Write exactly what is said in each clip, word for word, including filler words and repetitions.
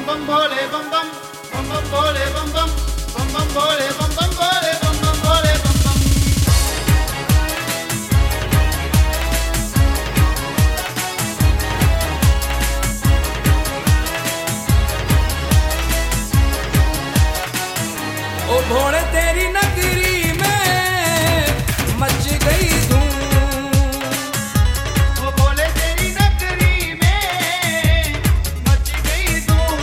bum bole bum bum bum bum bole bum bum bum bum bole bum bum bole bum bum bole bum bum ओ भोले तेरी नगरी में much गई धूम। ओ भोले तेरी नगरी में मच गई धूम।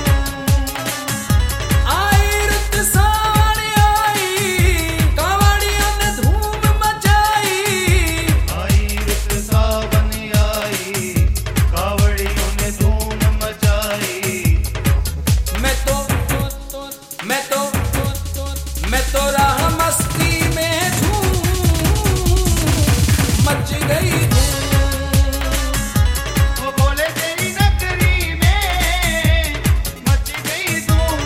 आई रुत सावन आई कावड़ियों ने धूम मचाई। आई रुत सावन आई कावड़ियों ने धूम मचाई। मैं तो मैं तो मैं तो राह मस्ती में झूम मच गई धूम। ओ भोले तेरी नगरी में मच गई धूम।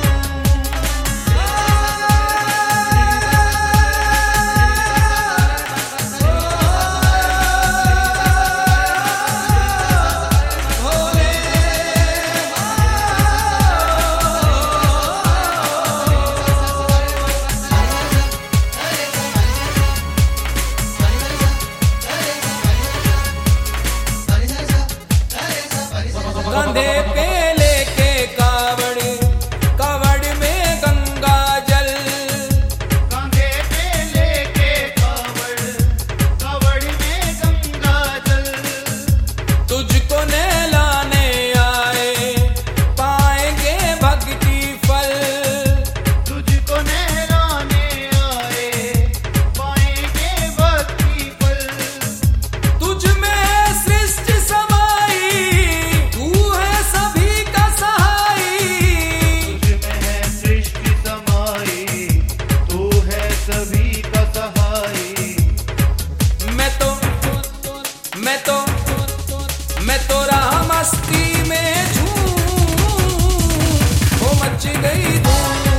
कंधे पे लेके कावड़ कावड़ में गंगा जल। कंधे पे लेके कावड़ कावड़ में गंगा जल। तुझको नहलाने आए पाएंगे भक्ति फल। तुझको नहलाने आए पाएंगे भक्ति फल। तुझ में सृष्टि समाई तू है सभी का सहाई। तुझ में है सृष्टि समाई तू है सभी का सहाई। मैं तो मैं तो मैं तो राह मस्ती में झूम हो मच गई धूम।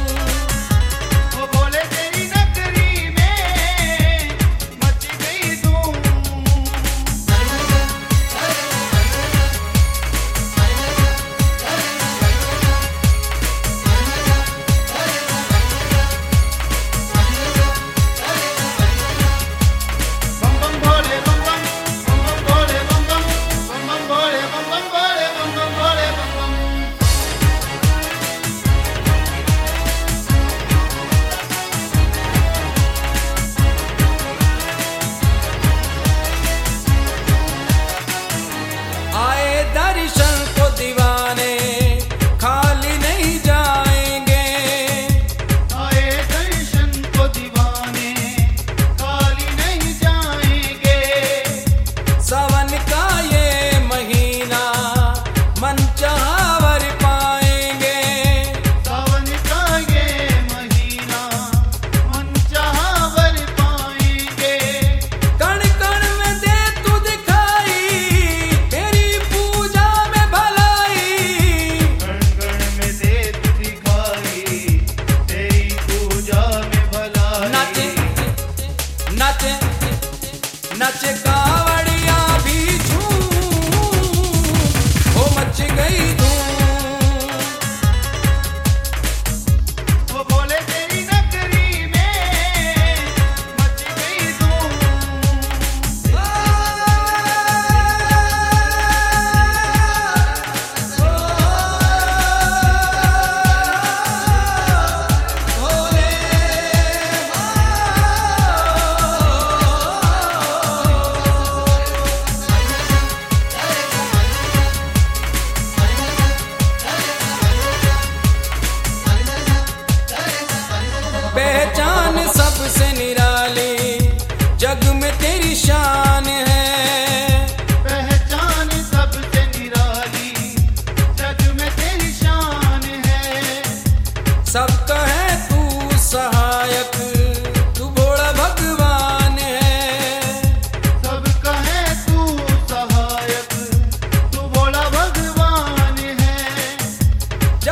ओ भोले तेरी नगरी में मच गई धूम। बम बम भोले बम बम बम बम भोले बम बम बम बम भोले बम बम भोले बम बम भोले बम बम। आए दर्शन को दीवाने खाली नहीं जाएंगे। आए दर्शन को दीवाने खाली नहीं जाएंगे। सावन का ये महीना मन चाहा वर पाएंगे। सावन का ये महीना मन चाहा वर पाएंगे। कण कण में दे तू दिखाई तेरी पूजा में भलाई। कण कण में दे तू दिखाई तेरी पूजा में भलाई। नाचे नाचे नाचे कावड़िया भी झूम हो मच गई धूम। ओ भोले तेरी नगरी में मच गई धूम। पहचान सबसे निराली जग में तेरी शान है। पहचान सबसे निराली जग में तेरी शान है। सब